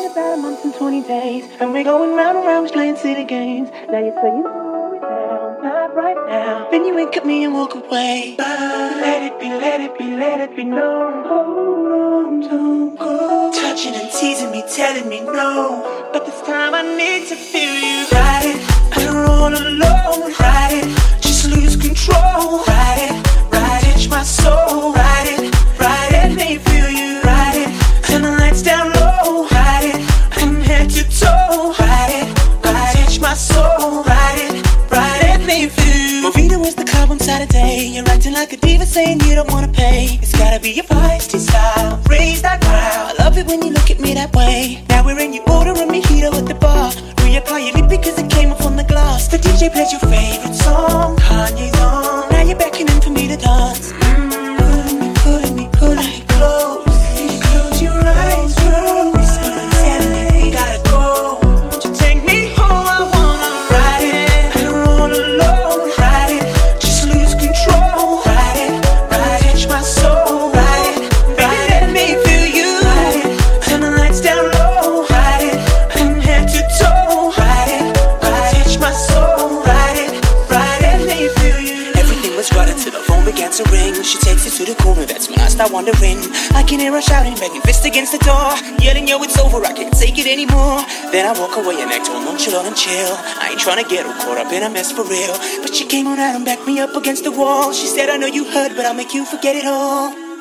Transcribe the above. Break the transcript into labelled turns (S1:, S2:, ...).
S1: been about a month and 20 days, and we're going round and round playing silly games. Now you say you slow it down, not right now. Then you wink at me and walk away. But let it be, let it be, let it be known. Hold on, don't go. Touching and teasing me, telling me no. But this time I need to feel you. Ride it, I don't roll alone. Ride it, just lose control. Ride it, touch my soul. Ride it, let me feel you. Ride it, turn the lights down low. Ride it, from head to toe. Ride it, touch my soul. Ride it, let me feel you. Movida was the club on Saturday. You're acting like a diva, saying you don't wanna pay. It's gotta be your feisty style, raise that crowd. I love it when you look at me that way. Now we're in, you order a mojito at the bar. Reapply your lip because it came off on the glass. The DJ plays your favorite song, Kanye's on. Now you're beckoning for me to dance. Pulling me close. Close your eyes, girl. We gotta go. Won't you take me home? I wanna ride it. I don't roll alone. Ride it, just lose control. Ride it, touch my soul. Ride it, baby, let me feel you. Ride it, turn the lights down low. Ride it, from head to toe. Ride it, touch my soul. Ride it, let me feel you. Everything was right until the phone began to ring. She takes it to the corner, that's when I start wondering. I can hear her shouting, banging fist against the door, yelling, yo, it's over, I can't take it anymore. Then I walk away and act all nonchalant and chill. I ain't tryna get her caught up in a mess for real. But she came on out and backed me up against the wall. She said, I know you heard, but I'll make you forget it all.